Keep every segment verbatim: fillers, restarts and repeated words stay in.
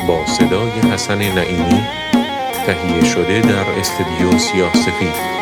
با صدای حسن نعیمی، تهیه شده در استودیو سیاه سفید.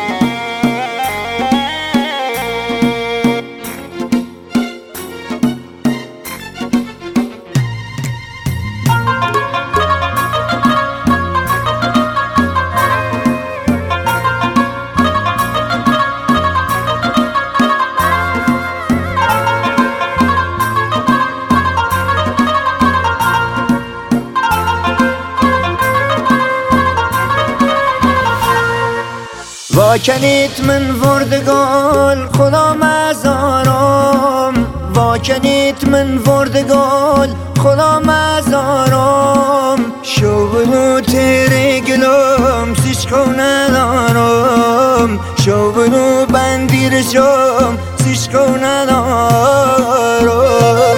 واکنیت من وردگال خدا مزارم، واکنیت من وردگال خدا مزارم. شوبنو تیره گلم سیشکو ندارم، شوبنو بندی رشم سیشکو ندارم.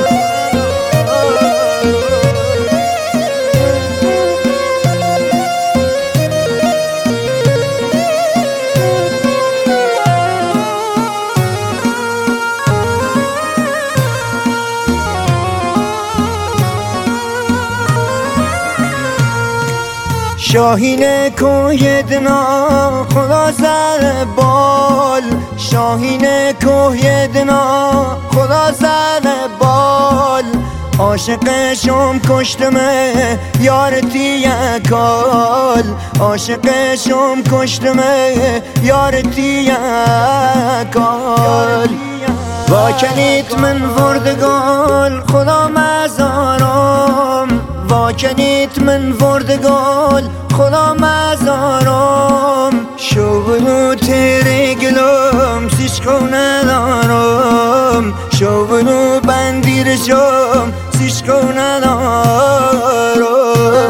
شاهین کوه دنا خدا زد بال، شاهین کوه دنا خدا زد بال. عاشقشم کشتمه یارتی یکال، عاشقشم کشتمه یارتی یکال. واکنیت من وردگال خدا مزارم، واکنیت من وردگال خدا مزارم. شوبنو تیره گلم سیشکو ندارم، شوبنو بندی رشم سیشکو ندارم.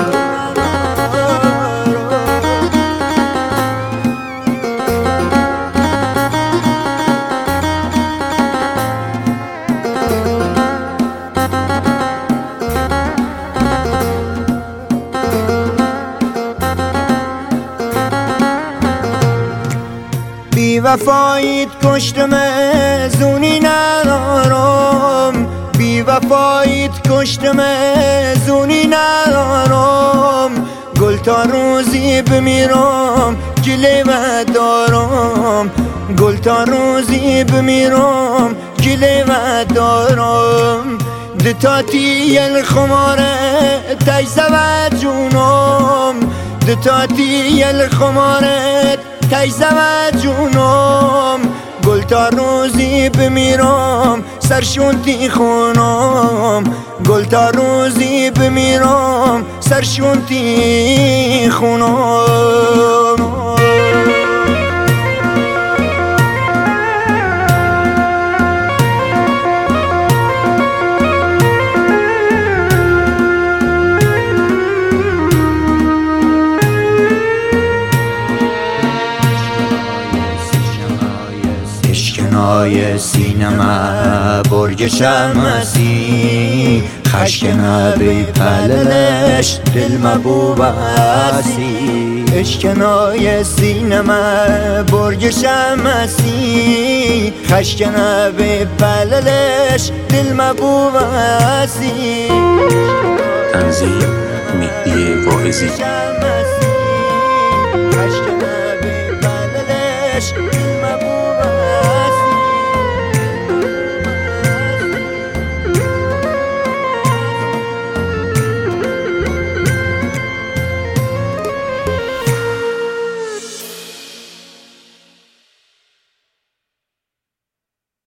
بی وفاییت کشتمه زونی ندارم، بی وفاییت کشتمه زونی ندارم. گل تا روزی بمیرم گله و دارم، گل تا روزی بمیرم گله و دارم. دتاتی الخماره تجزه و جونم، دتاتی الخماره تجزه و جونم. گل تا روزی بمیرم سرشونتی خونم، گل تا روزی بمیرم سرشونتی خونم. اشکنای سینما برگ شمسی، خشکنه بی پللش دل مبوبسی. اشکنای سینما برگ شمسی، خشکنه بی پللش دل مبوبسی. تنظیم مهدی واعظی. خشکنه بی پللش